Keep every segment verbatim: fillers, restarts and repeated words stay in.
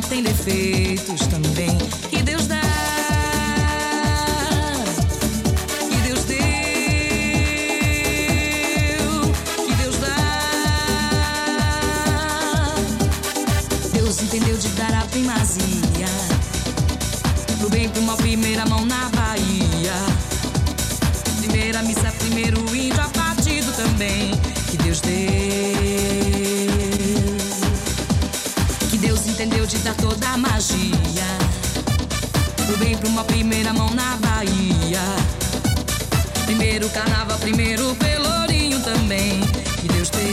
tem defeitos também. Que Deus dá, que Deus deu, que Deus dá. Deus entendeu de dar a primazia, pro bem, pro mal, primeira mão na Bahia. Primeira missa, primeiro índio abatido também. Que Deus deu, que Deus entendeu de dar toda a magia, pro bem, pro mal, primeira mão na Bahia. Primeiro carnaval, primeiro pelourinho também. Que Deus deu.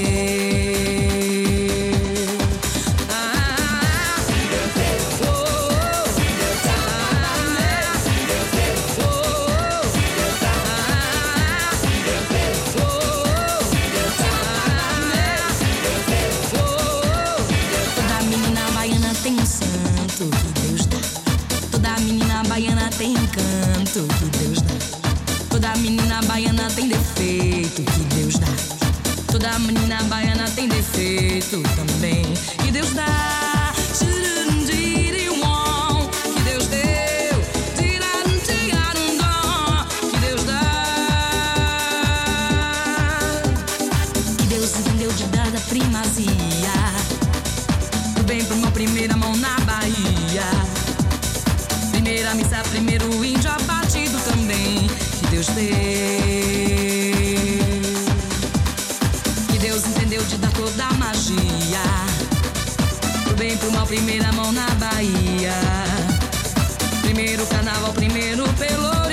Baiana tem encanto, que Deus dá. Toda menina baiana tem defeito, que Deus dá. Toda menina baiana tem defeito também, que Deus dá. Que Deus deu, que Deus dá. Que Deus entendeu de dar a primazia, pro bem, pro mal, primeira mão na Bahia. Primeira missa, primeiro índio abatido também. Que Deus deu, que Deus entendeu de dar toda a magia, pro bem, pro mal, primeira mão na Bahia. Primeiro carnaval, primeiro pelo